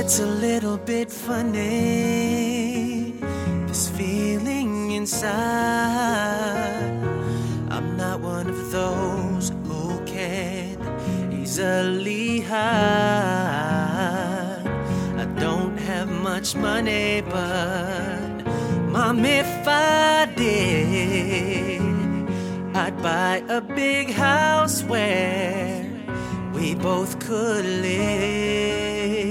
It's a little bit funny, this feeling inside. I'm not one of those who can easily hide. I don't have much money, but Mom, if I did, I'd buy a big house where we both could live.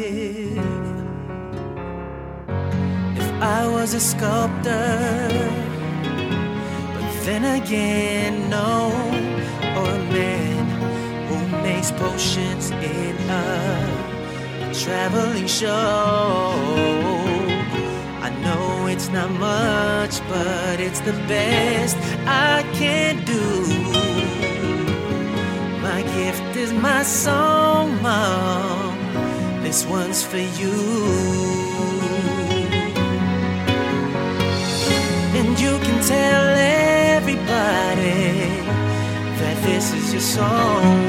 I was a sculptor, but then again, no, or a man who makes potions in a traveling show. I know it's not much, but it's the best I can do. My gift is my song, Mom, this one's for you. And you can tell everybody that this is your song.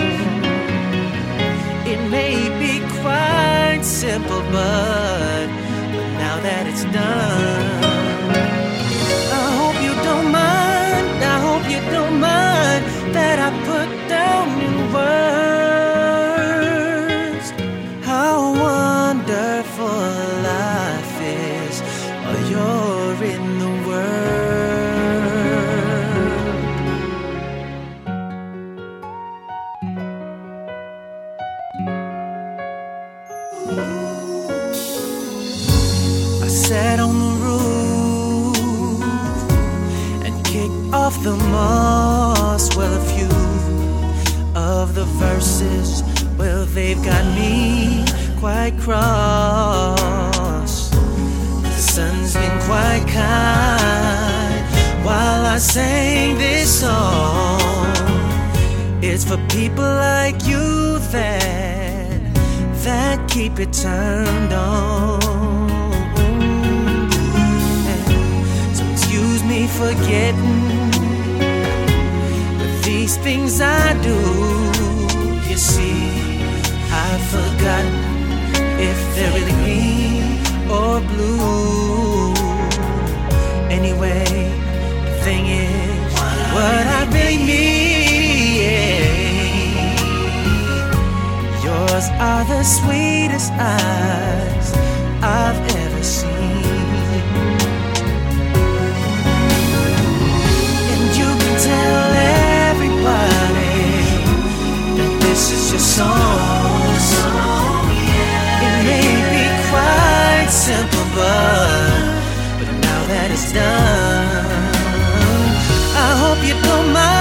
It may be quite simple, but now that it's done, I hope you don't mind, I hope you don't mind that I put down in words how wonderful life is while you're in the world. I sat on the roof and kicked off the moss. Well, a few of the verses, well, they've got me quite cross. The sun's been quite kind while I sang this song. It's for people like you that keep it turned on. So excuse me for getting with these things I do. You see, I've forgotten if they're really green or blue. Anyway, the thing is, what I really mean, yours are the sweetest eyes I've ever seen. And you can tell everybody that this is your song. It may be quite simple, but now that it's done, I hope you don't mind.